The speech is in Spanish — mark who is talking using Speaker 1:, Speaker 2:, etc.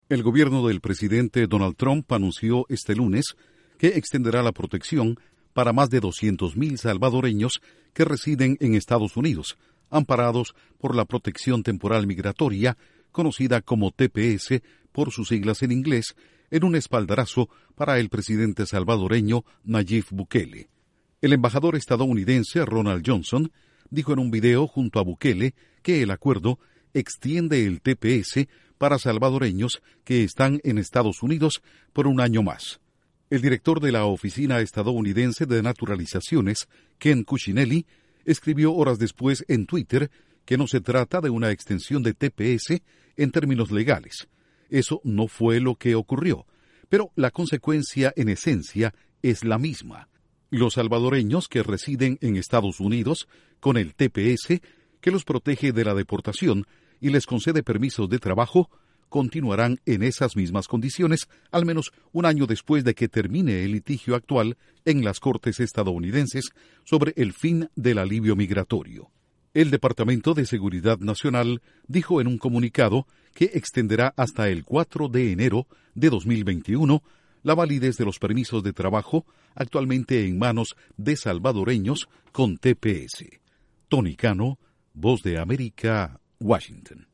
Speaker 1: El gobierno del presidente Donald Trump anunció este lunes que extenderá la protección para más de 200,000 salvadoreños que residen en Estados Unidos, amparados por la Protección Temporal Migratoria, conocida como TPS por sus siglas en inglés, en un espaldarazo para el presidente salvadoreño Nayib Bukele. El embajador estadounidense Ronald Johnson dijo en un video junto a Bukele que el acuerdo extiende el TPS para salvadoreños que están en Estados Unidos por un año más. El director de la Oficina Estadounidense de Naturalizaciones, Ken Cuccinelli, escribió horas después en Twitter que no se trata de una extensión de TPS en términos legales. Eso no fue lo que ocurrió, pero la consecuencia en esencia es la misma. Los salvadoreños que residen en Estados Unidos con el TPS, que los protege de la deportación y les concede permisos de trabajo, continuarán en esas mismas condiciones al menos un año después de que termine el litigio actual en las Cortes estadounidenses sobre el fin del alivio migratorio. El Departamento de Seguridad Nacional dijo en un comunicado que extenderá hasta el 4 de enero de 2021 la validez de los permisos de trabajo actualmente en manos de salvadoreños con TPS. Tony Cano, Voz de América, Washington.